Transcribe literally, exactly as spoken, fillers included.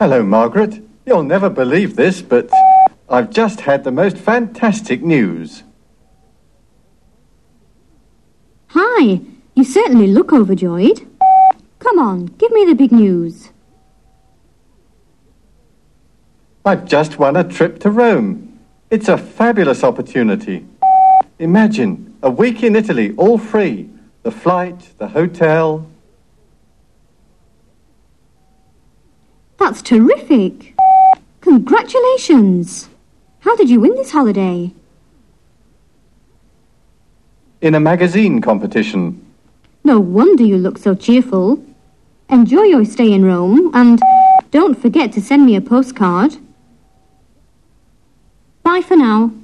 Hello, Margaret. You'll never believe this, but I've just had the most fantastic news. Hi, you certainly look overjoyed. Come on, give me the big news. I've just won a trip to Rome. It's a fabulous opportunity. Imagine, a week in Italy, all free. The flight, the hotel. That's terrific. Congratulations. How did you win this holiday? In a magazine competition. No wonder you look so cheerful. Enjoy your stay in Rome and don't forget to send me a postcard. Bye for now.